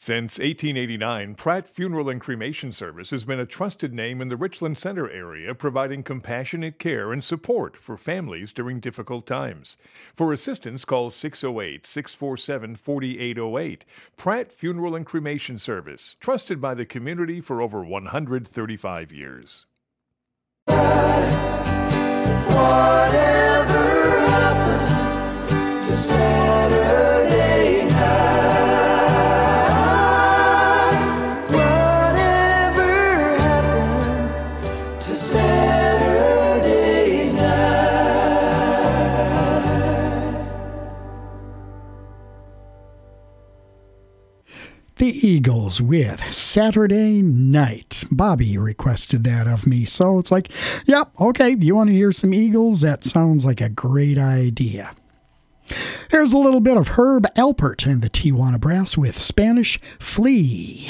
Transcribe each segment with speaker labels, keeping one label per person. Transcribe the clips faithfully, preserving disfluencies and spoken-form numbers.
Speaker 1: Since eighteen eighty-nine, Pratt Funeral and Cremation Service has been a trusted name in the Richland Center area, providing compassionate care and support for families during difficult times. For assistance, call six oh eight, six four seven, four eight oh eight. Pratt Funeral and Cremation Service, trusted by the community for over one hundred thirty-five years.
Speaker 2: Whatever happened to Saturday night? Saturday night.
Speaker 3: The Eagles with Saturday Night. Bobby requested that of me, so it's like, yep, yeah, okay, do you want to hear some Eagles? That sounds like a great idea. Here's a little bit of Herb Alpert and the Tijuana Brass with Spanish Flea.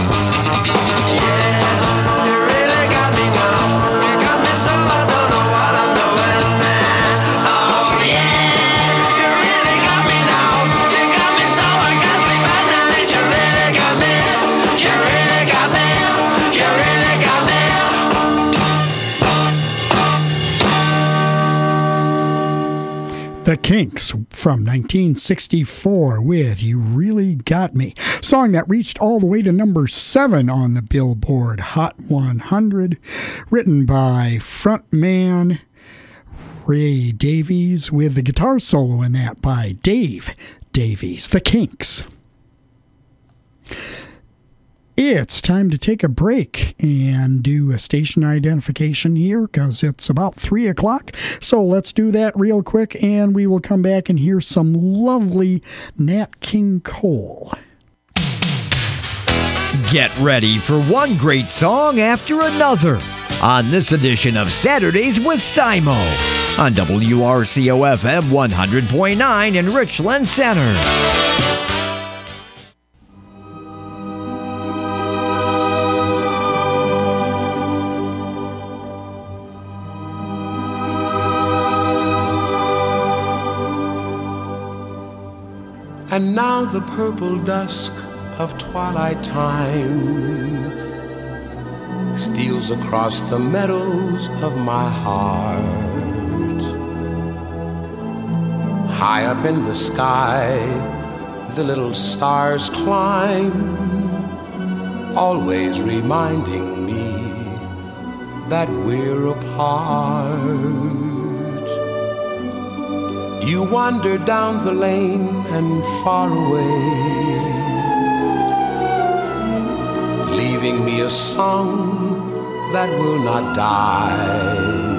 Speaker 2: Yeah, you really got me now. You got me so I don't know what
Speaker 3: The Kinks from nineteen sixty-four with You Really Got Me, song that reached all the way to number seven on the Billboard Hot one hundred, written by frontman Ray Davies with the guitar solo in that by Dave Davies. The Kinks. It's time to take a break and do a station identification here because it's about three o'clock. So let's do that real quick and we will come back and hear some lovely Nat King Cole.
Speaker 4: Get ready for one great song after another on this edition of Saturdays with Simo on W R C O F M one hundred point nine in Richland Center.
Speaker 5: And now the purple dusk of twilight time steals across the meadows of my heart. High up in the sky, the little stars climb, always reminding me that we're apart. You wander down the lane and far away, leaving me a song that will not die.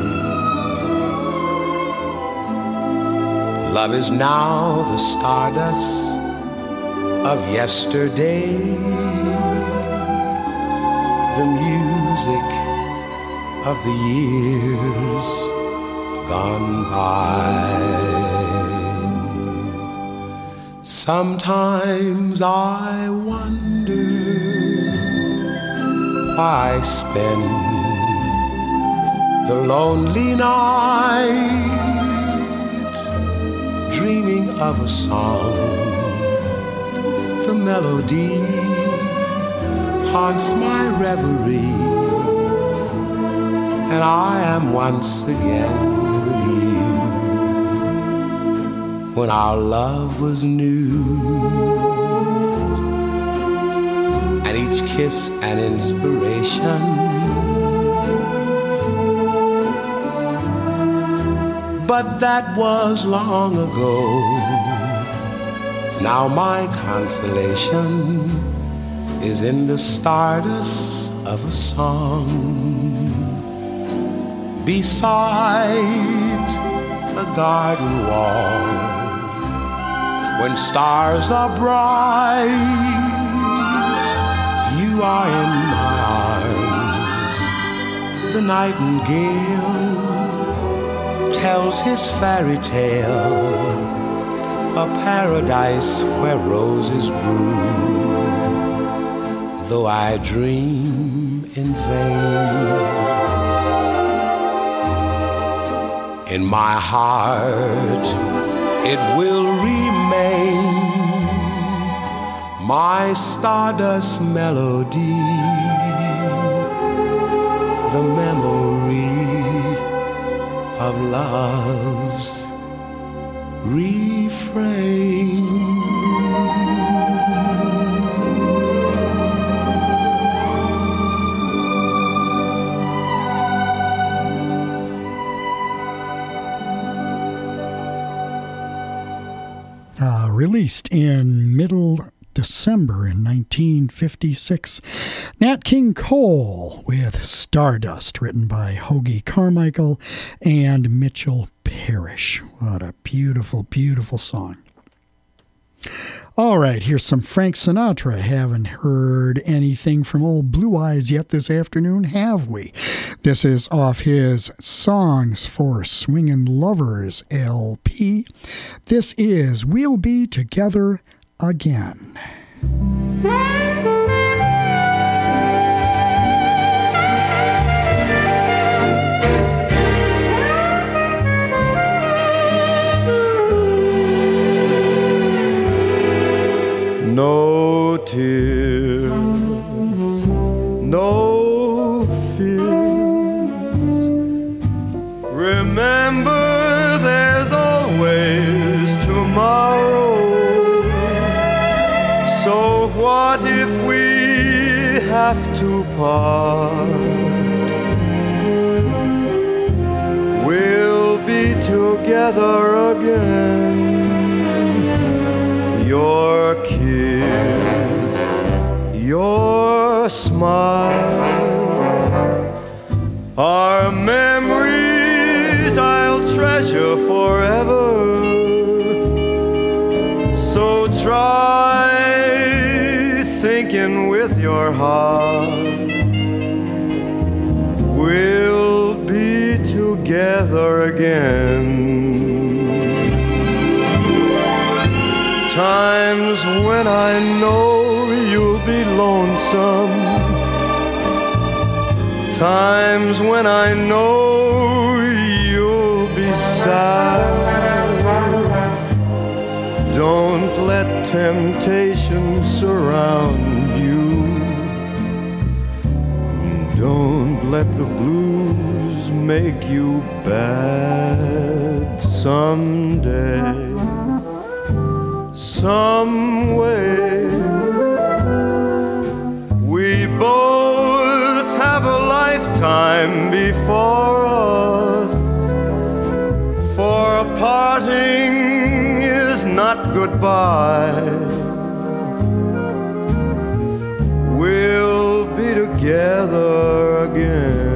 Speaker 5: Love is now the stardust of yesterday, the music of the years gone by. Sometimes I wonder why spend the lonely night dreaming of a song. The melody haunts my reverie, and I am once again when our love was new, and each kiss an inspiration. But that was long ago. Now my consolation is in the stardust of a song beside a garden wall. When stars are bright, you are in my arms. The nightingale tells his fairy tale, a paradise where roses bloom, though I dream in vain. In my heart it will remain, my stardust melody, the memory of love's refrain.
Speaker 3: Uh, released in middle December in nineteen fifty-six, Nat King Cole with Stardust, written by Hoagy Carmichael and Mitchell Parrish. What a beautiful, beautiful song. All right, here's some Frank Sinatra. Haven't heard anything from old Blue Eyes yet this afternoon, have we? This is off his Songs for Swingin' Lovers L P. This is We'll Be Together Again.
Speaker 6: No tears, no fears. Remember, there's always have to part, we'll be together again. Your kiss, your smile are memories I'll treasure forever. So try thinking with your heart, we'll be together again. Times when I know you'll be lonesome, times when I know you'll be sad. Don't let temptation surround you. Don't let the blues make you bad. Someday, some way, we both have a lifetime before us. For a parting is not goodbye. We'll be together again.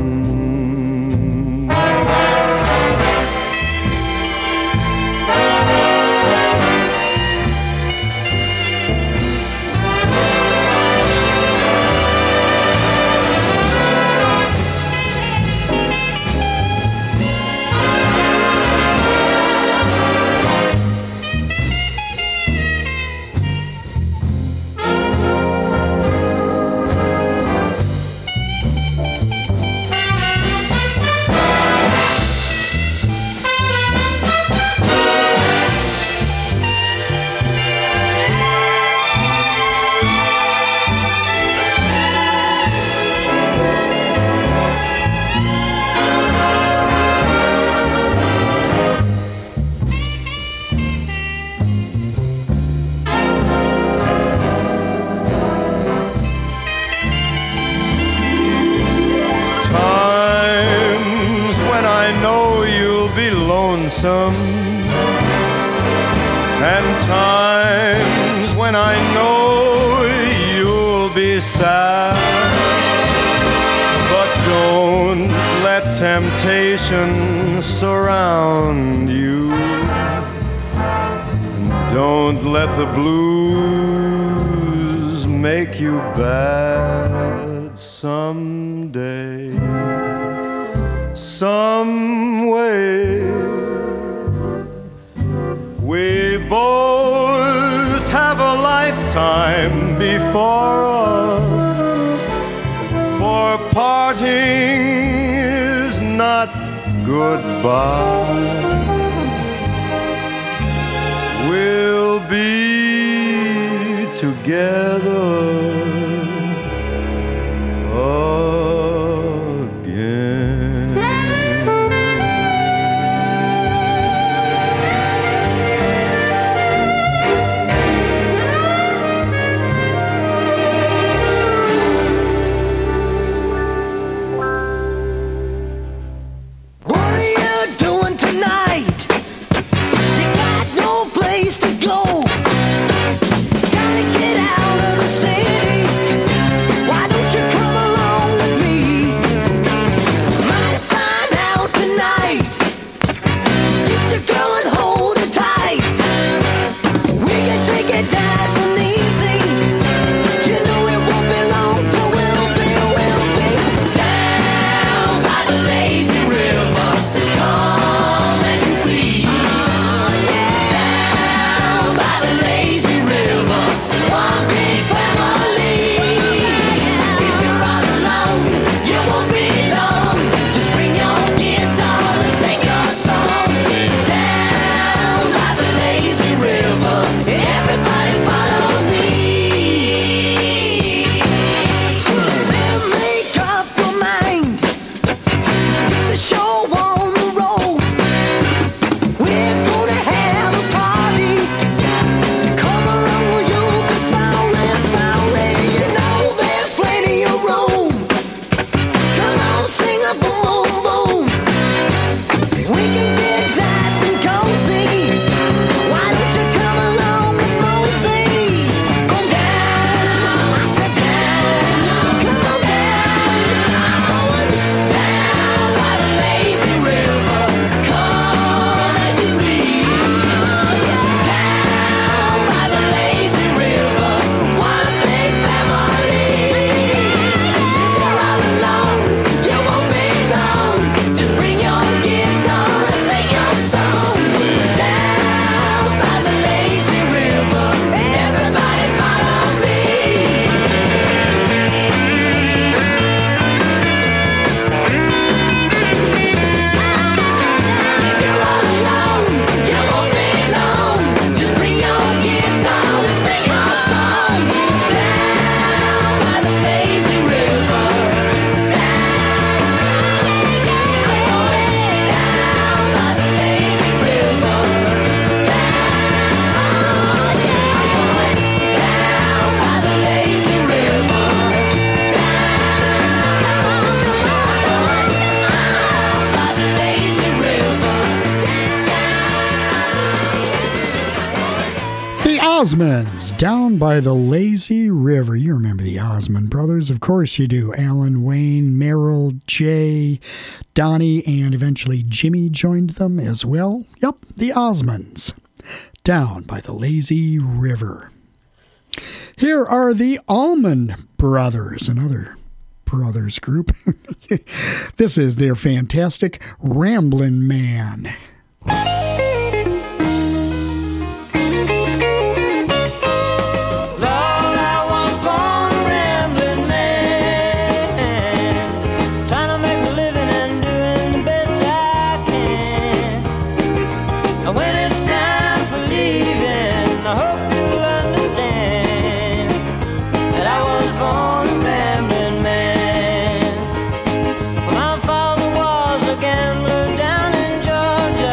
Speaker 6: And times when I know you'll be sad, but don't let temptation surround you. Don't let the blues make you bad. Someday, some way, we both have a lifetime before us. For parting is not goodbye. We'll be together
Speaker 2: Gotta get out of the city.
Speaker 3: Osmonds, Down by the Lazy River. You remember the Osmond brothers. Of course you do. Alan, Wayne, Merrill, Jay, Donnie, and eventually Jimmy joined them as well. Yep, the Osmonds, Down by the Lazy River. Here are the Allman Brothers, another brothers group. This is their fantastic Ramblin' Man.
Speaker 2: Georgia.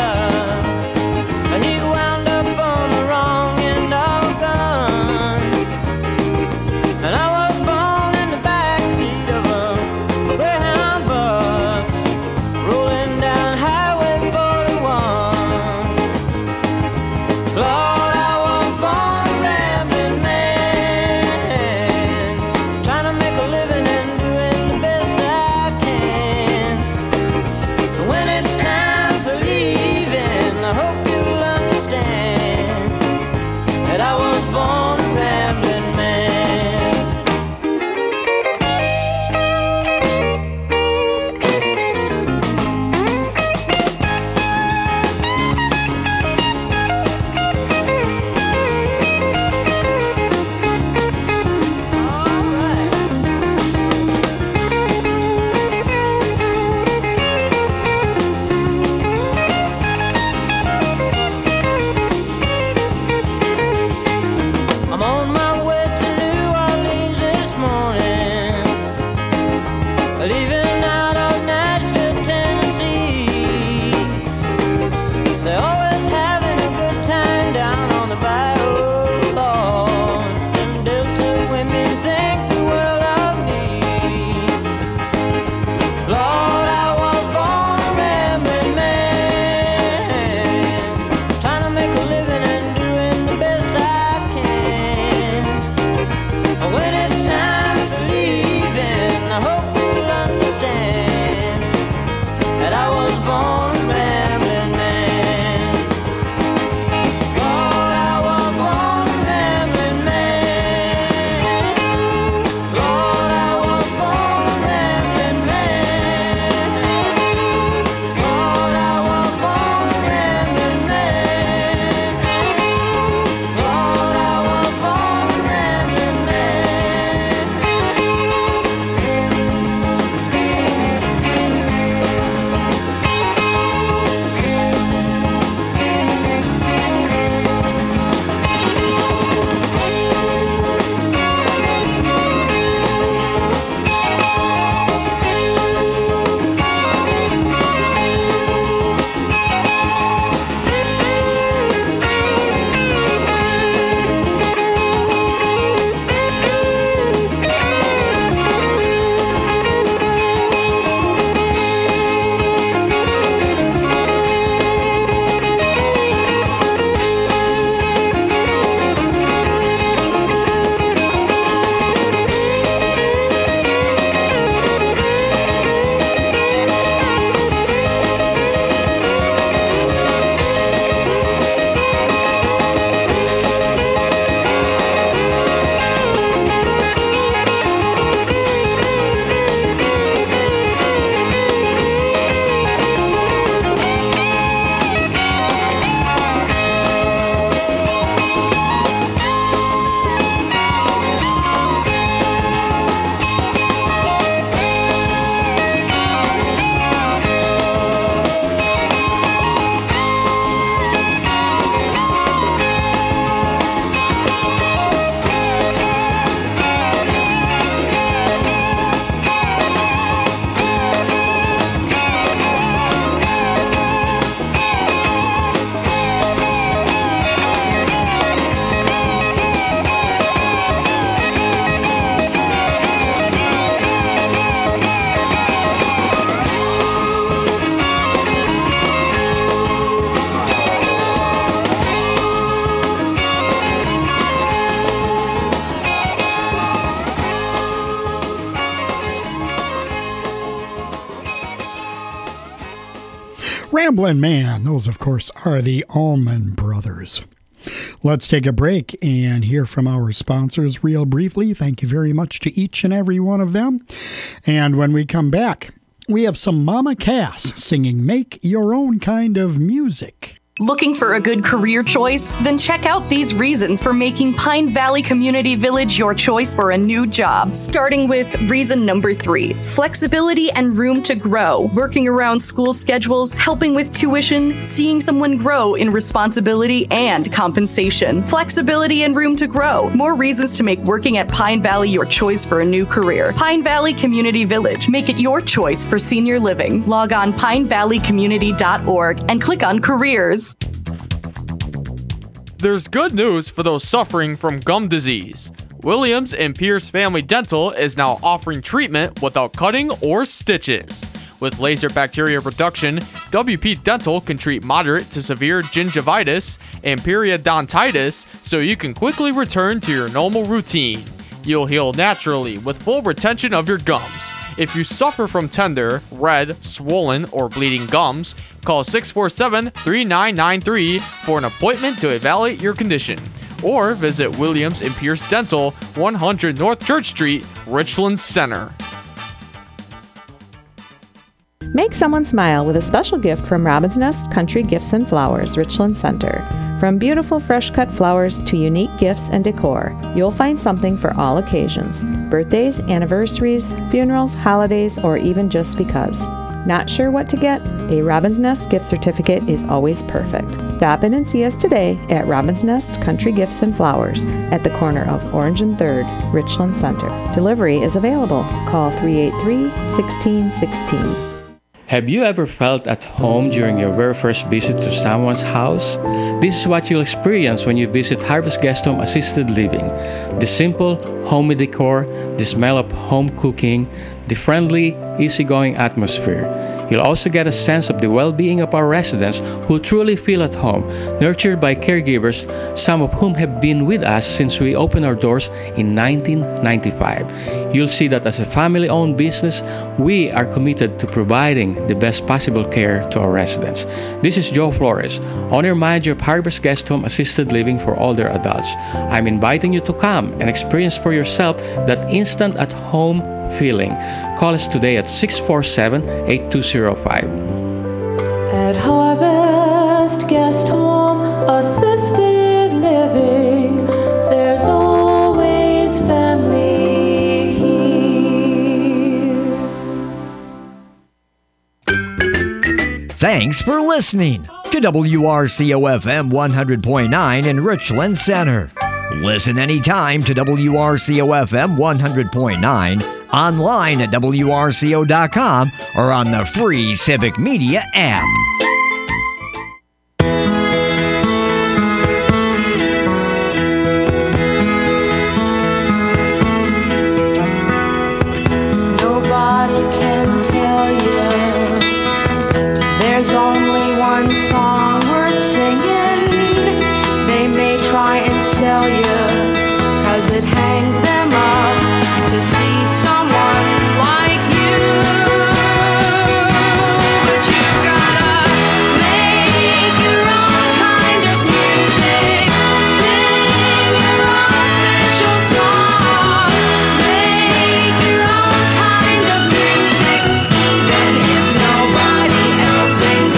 Speaker 3: Ramblin' Man. Those, of course, are the Allman Brothers. Let's take a break and hear from our sponsors real briefly. Thank you very much to each and every one of them. And when we come back, we have some Mama Cass singing Make Your Own Kind of Music.
Speaker 7: Looking for a good career choice? Then check out these reasons for making Pine Valley Community Village your choice for a new job. Starting with reason number three, flexibility and room to grow. Working around school schedules, helping with tuition, seeing someone grow in responsibility and compensation. Flexibility and room to grow. More reasons to make working at Pine Valley your choice for a new career. Pine Valley Community Village. Make it your choice for senior living. Log on pine valley community dot org and click on careers.
Speaker 8: There's good news for those suffering from gum disease. Williams and Pierce Family Dental is now offering treatment without cutting or stitches. With laser bacteria reduction, W P Dental can treat moderate to severe gingivitis and periodontitis so you can quickly return to your normal routine. You'll heal naturally with full retention of your gums. If you suffer from tender, red, swollen, or bleeding gums, call six four seven, three nine nine three for an appointment to evaluate your condition. Or visit Williams and Pierce Dental, one hundred North Church Street, Richland Center.
Speaker 9: Make someone smile with a special gift from Robin's Nest Country Gifts and Flowers, Richland Center. From beautiful fresh-cut flowers to unique gifts and decor, you'll find something for all occasions. Birthdays, anniversaries, funerals, holidays, or even just because. Not sure what to get? A Robin's Nest gift certificate is always perfect. Stop in and see us today at Robin's Nest Country Gifts and Flowers at the corner of Orange and third, Richland Center. Delivery is available. Call three eight three, one six one six.
Speaker 10: Have you ever felt at home during your very first visit to someone's house? This is what you'll experience when you visit Harvest Guest Home Assisted Living. The simple, homey decor, the smell of home cooking, the friendly, easygoing atmosphere. You'll also get a sense of the well-being of our residents who truly feel at home, nurtured by caregivers, some of whom have been with us since we opened our doors in nineteen ninety-five. You'll see that as a family-owned business, we are committed to providing the best possible care to our residents. This is Joe Flores, owner-manager of Harvest Guest Home Assisted Living for older adults. I'm inviting you to come and experience for yourself that instant at-home feeling. Call us today at six four seven, eight two zero five.
Speaker 2: At Harvest Guest Home Assisted Living, there's always family here.
Speaker 4: Thanks for listening to W R C O F M one hundred point nine in Richland Center. Listen anytime to W R C O F M one hundred point nine, online at W R C O dot com, or on the free Civic Media app.
Speaker 11: Nobody can tell you there's only one song worth singing. They may try and sell you, 'cause it hangs them up to see someone like you. But you've gotta make your own kind of music, sing your own special song, make your own kind of music, even if nobody else sings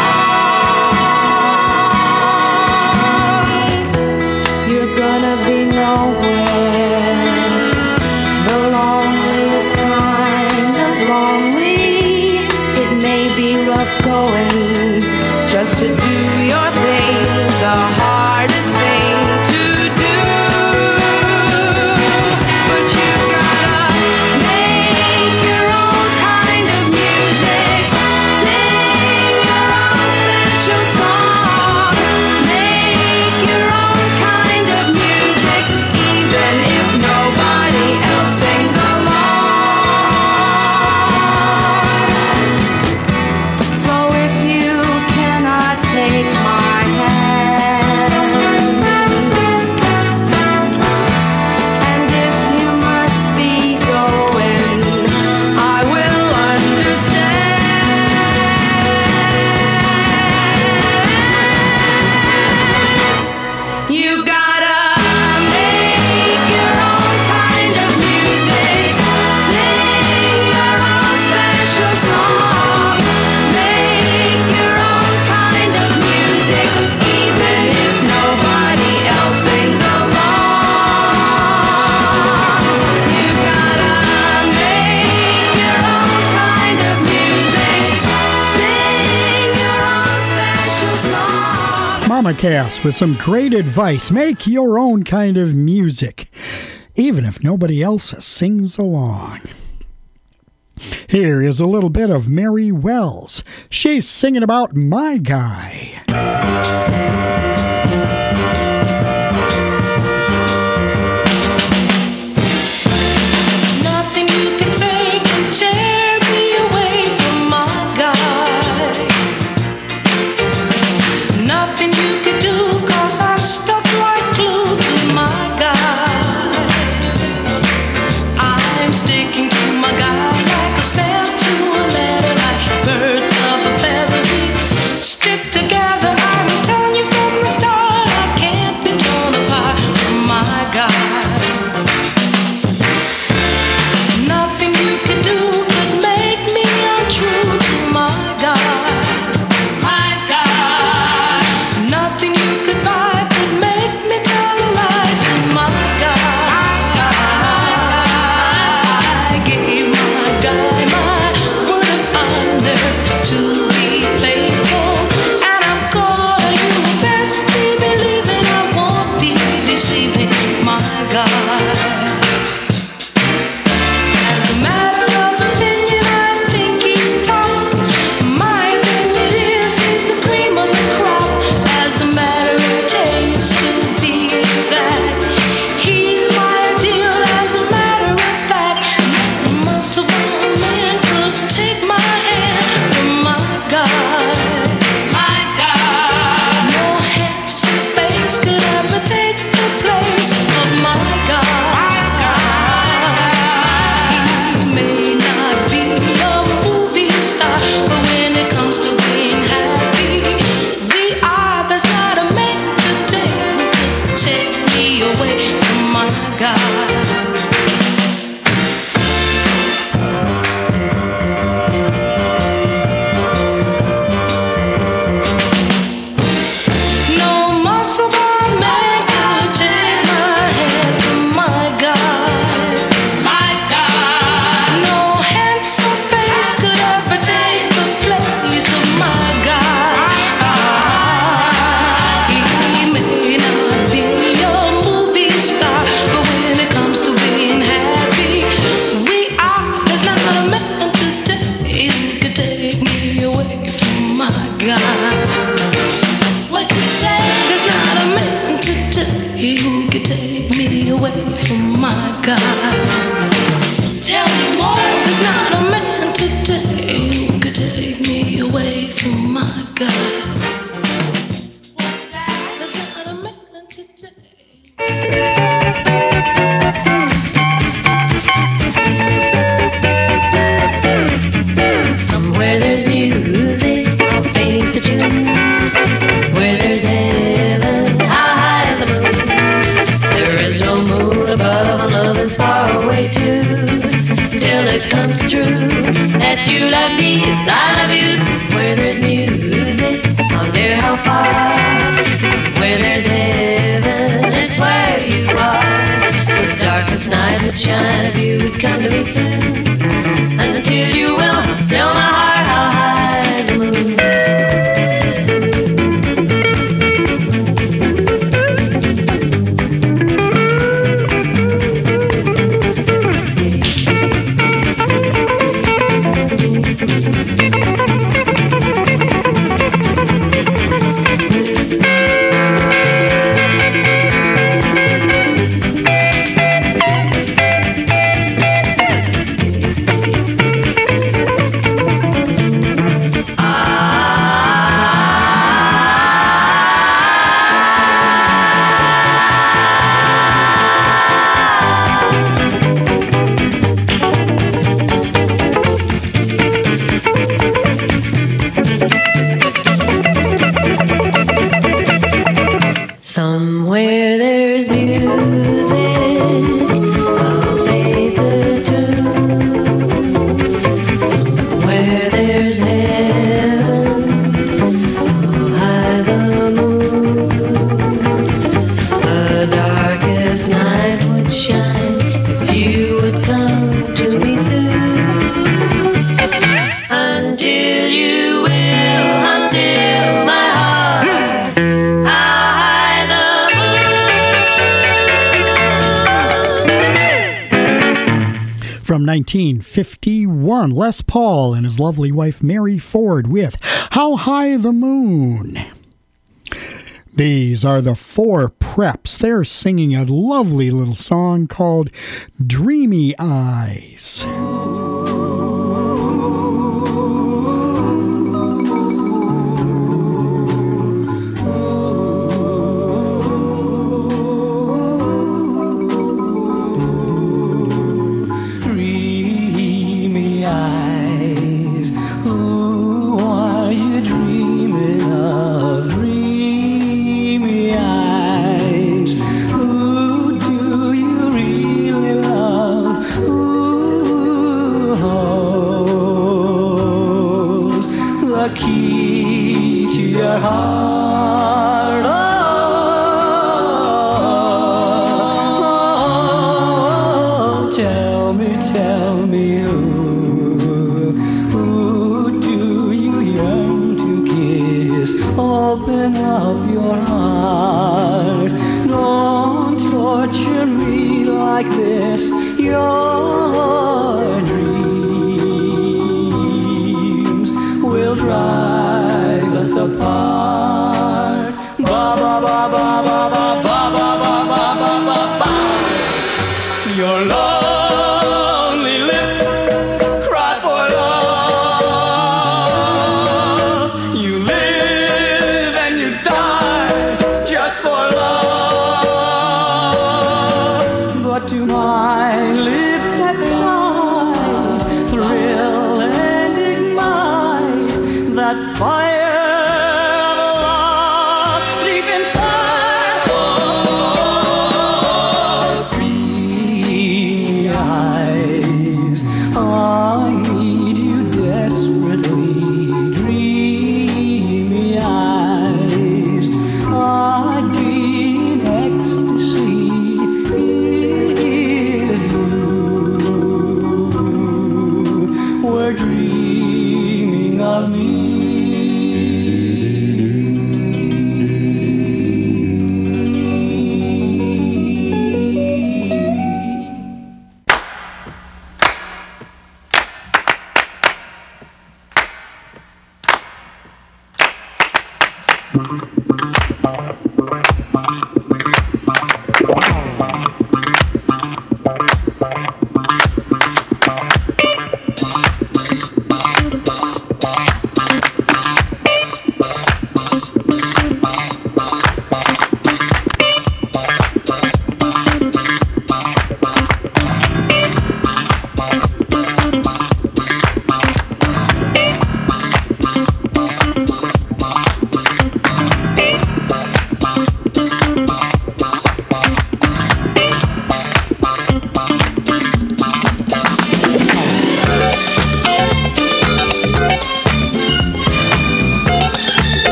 Speaker 11: along. You're gonna be nowhere, the loneliest kind of lonely. It may be rough going just to do your thing, the hardest thing to do. But you've gotta make your own kind of music, sing your own special song, make your own kind of music, even if nobody else sings along. So if you cannot take my hand,
Speaker 3: MamaCast with some great advice. Make your own kind of music, even if nobody else sings along. Here is a little bit of Mary Wells. She's singing about My Guy.
Speaker 12: Together
Speaker 3: nineteen fifty-one, Les Paul and his lovely wife Mary Ford with How High the Moon. These are the Four Preps. They're singing a lovely little song called Dreamy Eyes.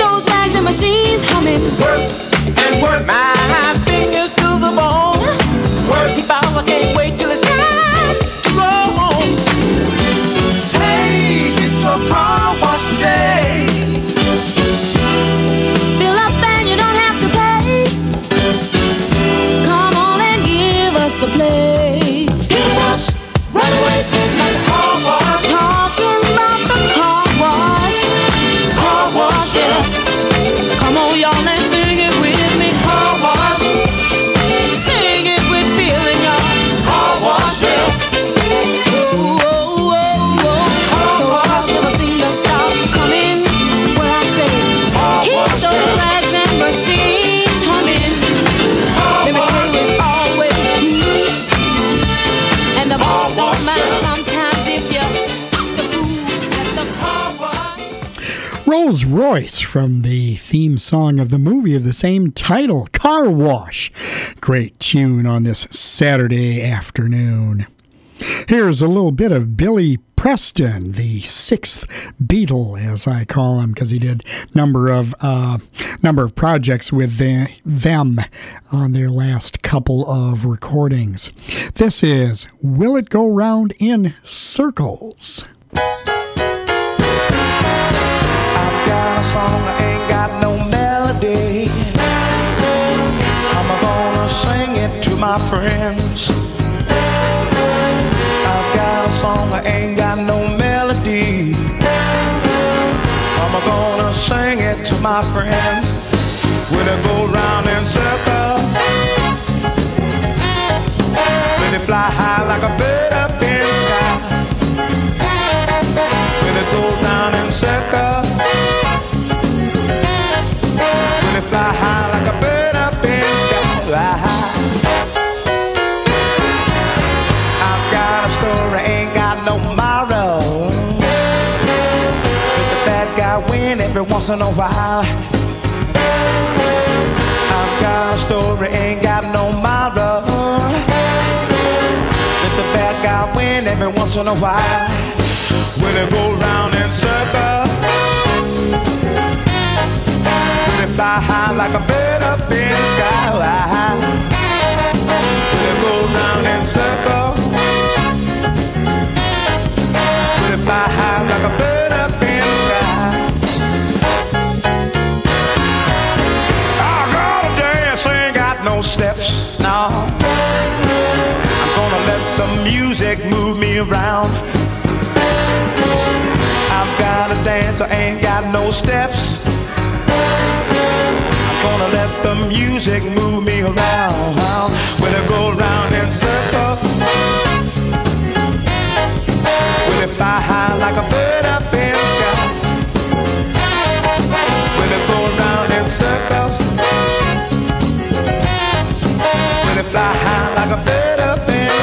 Speaker 12: Work and work, my fingers to the bone.
Speaker 2: just a play. Car wash, right away, like a car wash. Talking about the car wash. Car wash, yeah. Come on, y'all, let's sing it with me. Car wash. Sing it with feeling, y'all. Car wash, yeah. Oh, oh, oh, oh. Car wash never seem to stop coming. When I say, keep those rags and machines humming. Let me tell you, it's always cool. And the boss don't mind sometimes if you the fool at the car wash.
Speaker 3: Rolls Royce from the theme song of the movie of the same title, Car Wash. Great tune on this Saturday afternoon. Here's a little bit of Billy Preston, the sixth Beatle, as I call him, because he did number of uh, number of projects with the, them on their last couple of recordings. This is Will It Go Round in Circles?
Speaker 12: I've got a song, I ain't got no melody. I'm gonna sing it to my friends. I've got a song, I ain't got no melody. I'm gonna sing it to my friends. Will it go round in circles? Will it fly high like a bird up in the sky? Will it go round in circles? Will it fly high like a bird up in the sky? I've got a story, ain't got no morrow. Let the bad guy win every once in a while. I've got a story, ain't got no morrow. Let the bad guy win every once in a while. Will it go round in circles? Will it fly high like a bird up in the sky? Will it go round in circles? Will it fly high like a bird up in the sky? I gotta dance, ain't got no steps, no. I'm gonna let the music move me around. I've got to dance, I ain't got no steps. I'm gonna let the music move me around. Will it go round in circles? Will it fly high like a bird up in the sky? Will it go round in circles? Will it fly high like a bird up in the sky?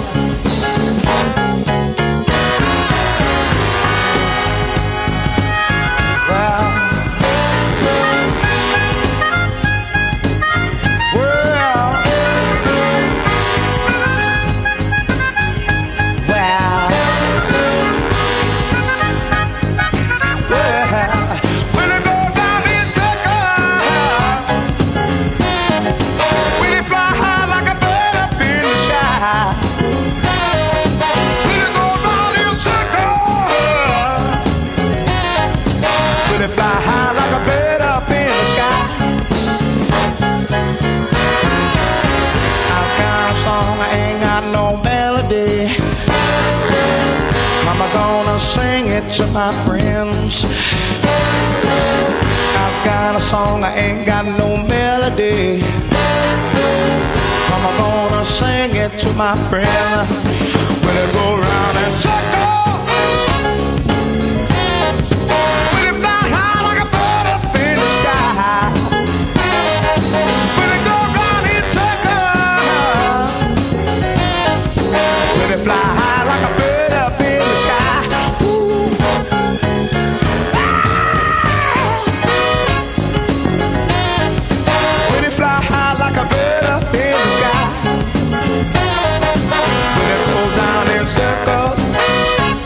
Speaker 12: Sing it to my friends. I've got a song, I ain't got no melody. I'm gonna sing it to my friend. Will it go round in circles? Will it fly high like a bird up in the sky? Will it go round in circles? Will it fly high like a bird up in the sky? Like a bird up in the sky. Will it go round in circles?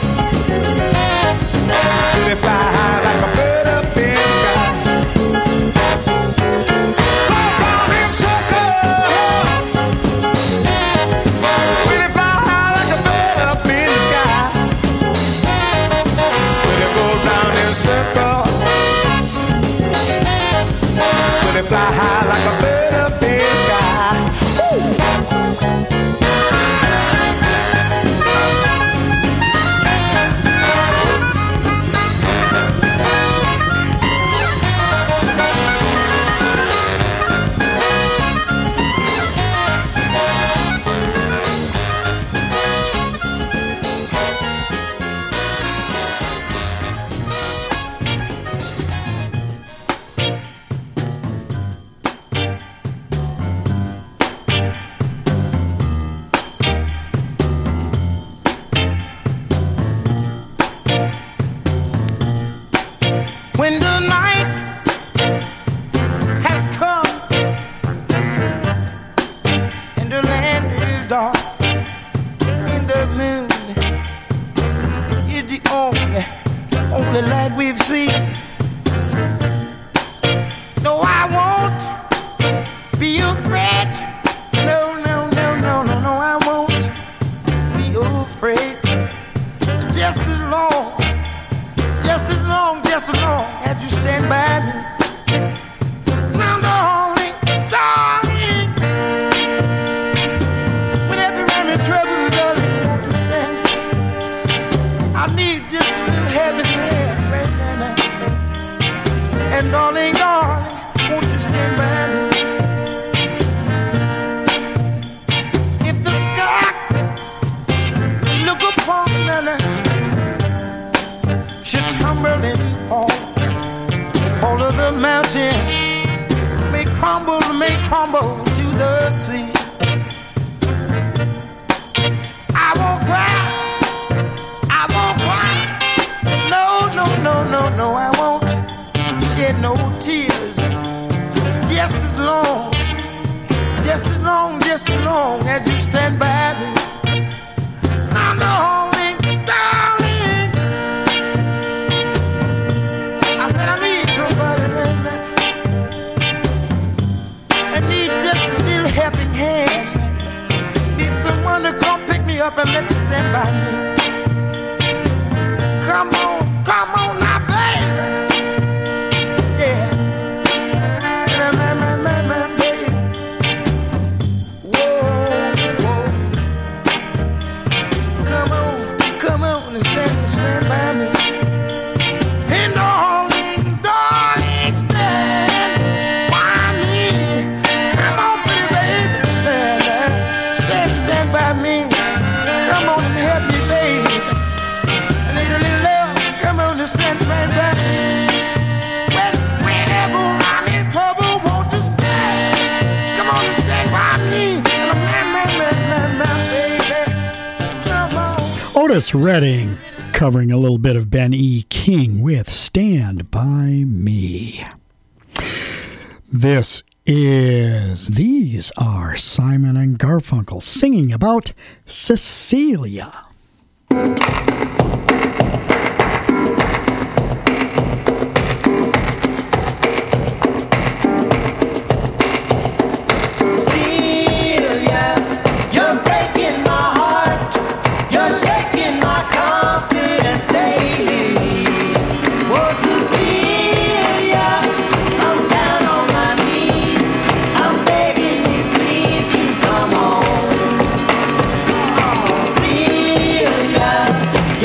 Speaker 12: star in the moon is the only, only light we've seen. No, I won't be afraid. No, no, no, no, no, no, I won't be afraid. Just as long, just as long, just as long as you stand by me. Now, darling, darling, whenever I'm in trouble, darling, won't you stand? I need just a little heavy hand right now. And darling, darling, won't you stand by me? If the sky look upon me, should tumble and fall, all of the mountain may crumble, may crumble to the sea. I won't cry, I won't cry. No, no, no, no, no, I won't shed no tears. Just as long, just as long, just as long as you stand by me. I'm the only darling. I said I need somebody right now. I need just a little helping hand. Need someone to come pick me up and let me stand by me. Come on, come on now, baby. Yeah. My, my, my, my, my baby. Whoa, whoa. Come on, come on and stand, stand by me. And darling, darling, stand by me. Come on, pretty baby, stand, stand by me. Come on and help me, baby. I need a little love. Come on and stand right by me. When, whenever I'm in trouble, won't you stand? Come on and stand by me. Man, man, man, man, man, baby. Come on.
Speaker 3: Otis Redding covering a little bit of Ben E. King with Stand By Me. This is, these are Simon and Garfunkel singing about Cecilia.
Speaker 2: Celia, you're breaking my heart. You're shaking my confidence daily. Oh, Cecilia, I'm down on my knees. I'm begging you, please, to come home. Celia,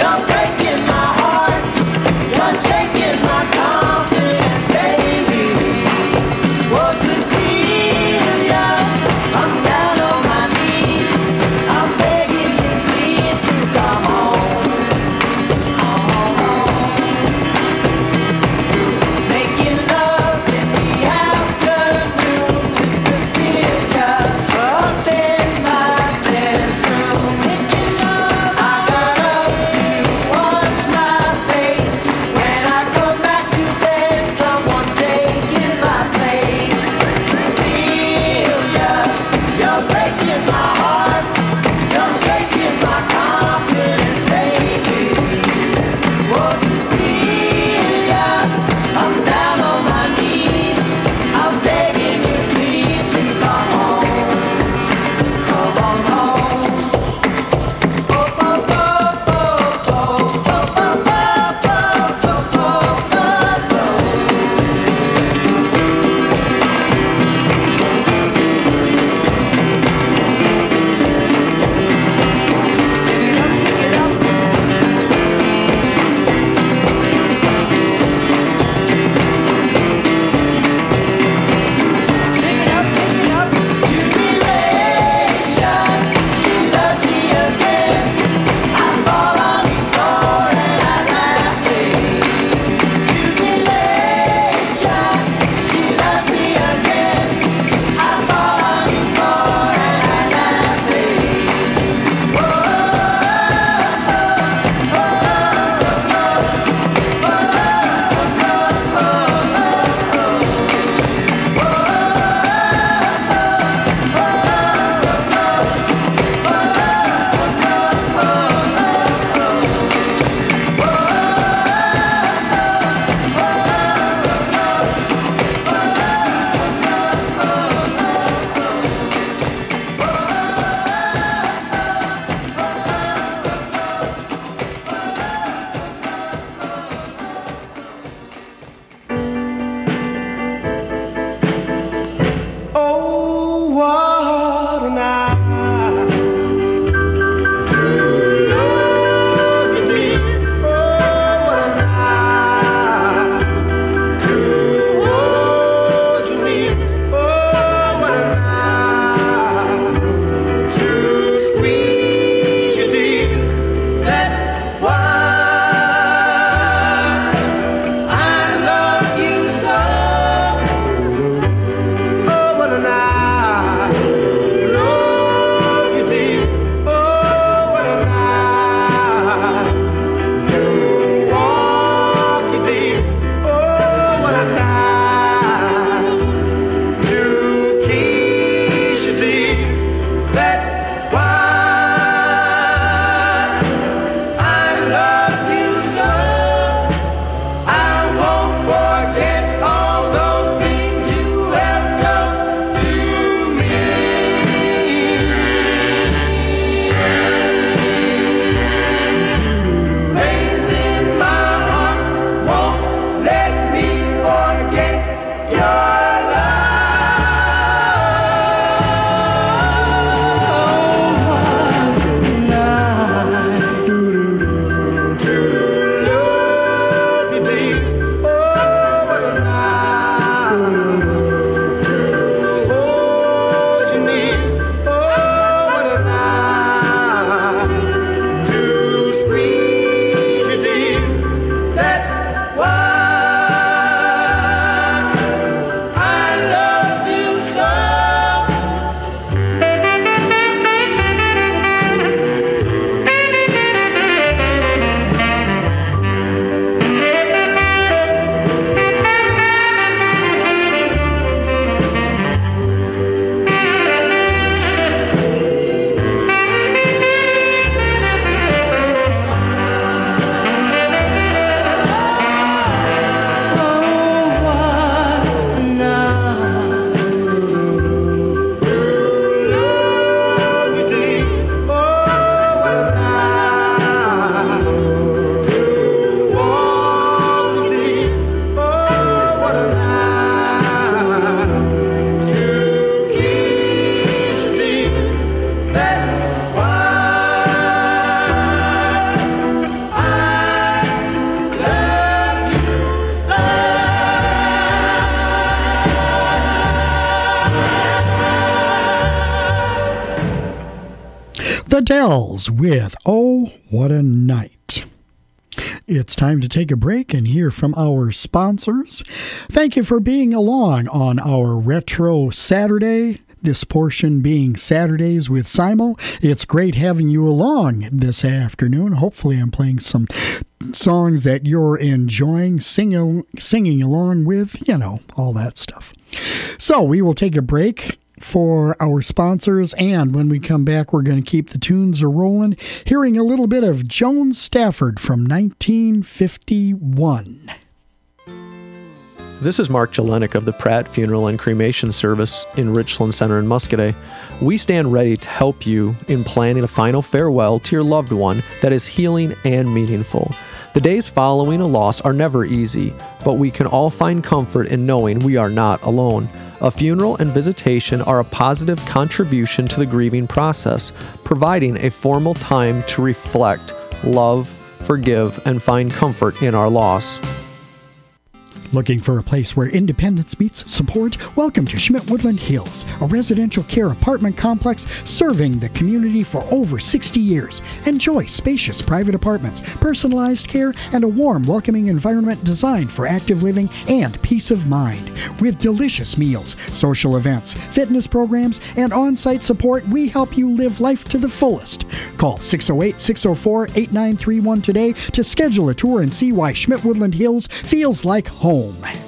Speaker 3: The Dells with Oh, What a Night. It's time to take a break and hear from our sponsors. Thank you for being along on our Retro Saturday. This portion being Saturdays with Simo. It's great having you along this afternoon. Hopefully I'm playing some songs that you're enjoying, singing, singing along with, you know, all that stuff. So we will take a break for our sponsors, and when we come back, we're going to keep the tunes a-rolling, hearing a little bit of Joan Stafford from nineteen fifty-one.
Speaker 13: This is Mark Jelenik of the Pratt Funeral and Cremation Service in Richland Center in Muscoda. We stand ready to help you in planning a final farewell to your loved one that is healing and meaningful. The days following a loss are never easy, but we can all find comfort in knowing we are not alone. A funeral and visitation are a positive contribution to the grieving process, providing a formal time to reflect, love, forgive, and find comfort in our loss.
Speaker 3: Looking for a place where independence meets support? Welcome to Schmidt Woodland Hills, a residential care apartment complex serving the community for over sixty years. Enjoy spacious private apartments, personalized care, and a warm, welcoming environment designed for active living and peace of mind. With delicious meals, social events, fitness programs, and on-site support, we help you live life to the fullest. Call six oh eight, six oh four, eight nine three one today to schedule a tour and see why Schmidt Woodland Hills feels like home.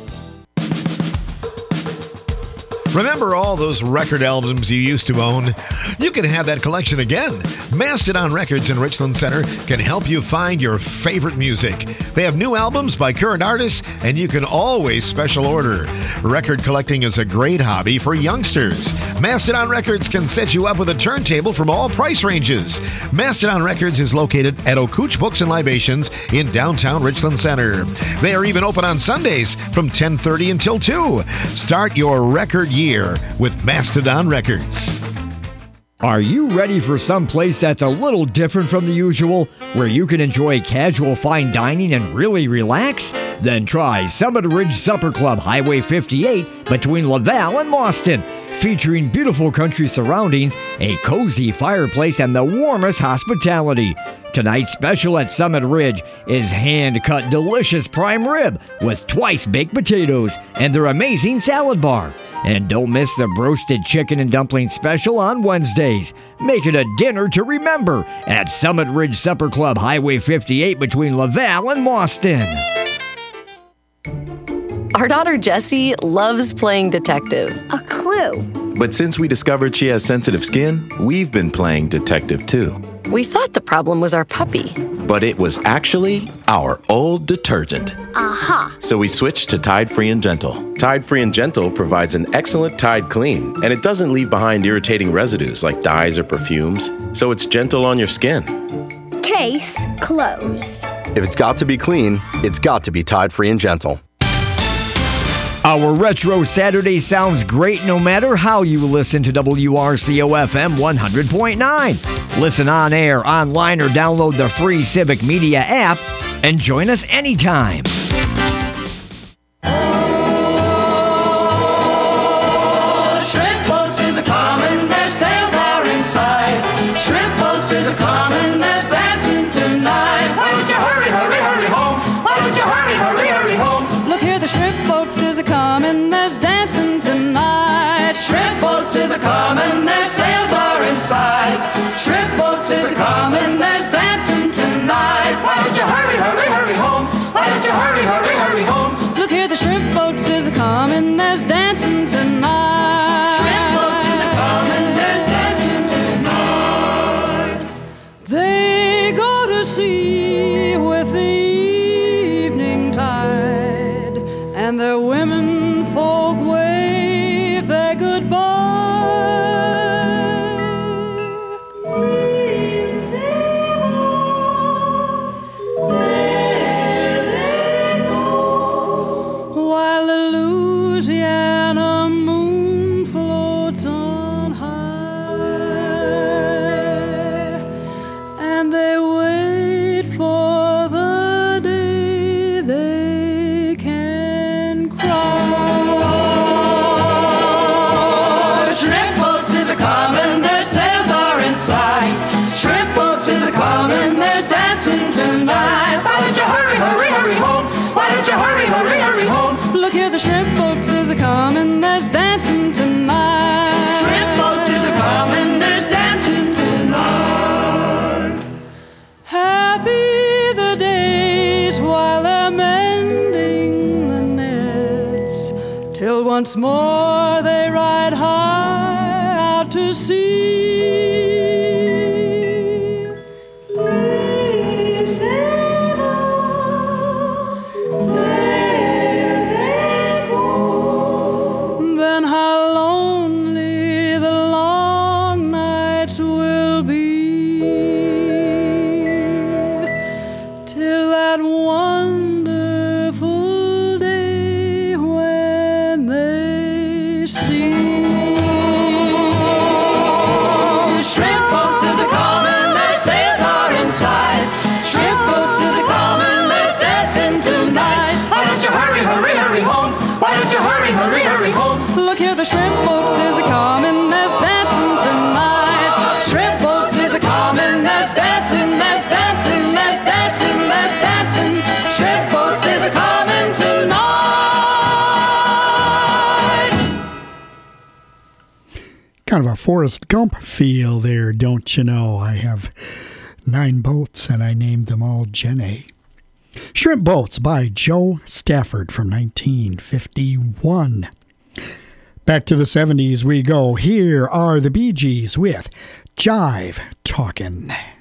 Speaker 14: Remember all those record albums you used to own? You can have that collection again. Mastodon Records in Richland Center can help you find your favorite music. They have new albums by current artists, and you can always special order. Record collecting is a great hobby for youngsters. Mastodon Records can set you up with a turntable from all price ranges. Mastodon Records is located at O'Cooch Books and Libations in downtown Richland Center. They are even open on Sundays from ten thirty until two. Start your record year with Mastodon Records.
Speaker 4: Are you ready for some place that's a little different from the usual, where you can enjoy casual fine dining and really relax? Then try Summit Ridge Supper Club, Highway fifty-eight, between Laval and Mauston. Featuring beautiful country surroundings, a cozy fireplace, and the warmest hospitality. Tonight's special at Summit Ridge is hand-cut delicious prime rib with twice-baked potatoes and their amazing salad bar. And don't miss the roasted chicken and dumpling special on Wednesdays. Make it a dinner to remember at Summit Ridge Supper Club, Highway fifty-eight, between Laval and Mauston.
Speaker 15: Our daughter Jessie loves playing detective.
Speaker 16: A clue.
Speaker 17: But since we discovered she has sensitive skin, we've been playing detective too.
Speaker 15: We thought the problem was our puppy.
Speaker 17: But it was actually our old detergent.
Speaker 16: Aha.
Speaker 17: So we switched to Tide Free and Gentle. Tide Free and Gentle provides an excellent Tide clean, and it doesn't leave behind irritating residues like dyes or perfumes, so it's gentle on your skin.
Speaker 16: Case closed.
Speaker 18: If it's got to be clean, it's got to be Tide Free and Gentle.
Speaker 4: Our Retro Saturday sounds great no matter how you listen to W R C O F M one hundred point nine. Listen on air, online, or download the free Civic Media app and join us anytime.
Speaker 2: Shrimp boats is a common, their sails are inside. Shrimp boats is a common, there's dancing tonight. Why don't you hurry, hurry, hurry home? Why don't you hurry, hurry, hurry home? Look here, the shrimp boats is a common, there's dancing tonight. Shrimp boats is a common, their sails are inside. Shrimp boats is a common, there's dancing tonight. Why don't you hurry, hurry, hurry home? Why don't you hurry, hurry, hurry home? Look here, the shrimp boats is a common, there's dancing tonight. Shrimp boats is a common, there's dancing tonight. They go to sea with the evening tide, and their women folk wave their goodbye. We'll sail on, there they go, while the Louisiana moon floats on high, and they wait for the shrimp boats is a comin', there's dancing tonight. Shrimp boats is a comin', there's dancing tonight. Happy the days while they're mending the nets, till once more they ride high out to sea. Look here, the shrimp boats is a comin', there's dancing tonight. Shrimp boats is a comin', there's dancing, there's dancing, there's dancing, there's dancing. Shrimp boats is a comin' tonight.
Speaker 3: Kind of a Forrest Gump feel there, don't you know? I have nine boats and I named them all Jenny. Shrimp Boats by Joe Stafford from nineteen fifty-one. Back to the seventies we go. Here are the Bee Gees with Jive Talkin'.